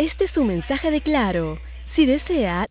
Este es un mensaje de Claro. Si desea,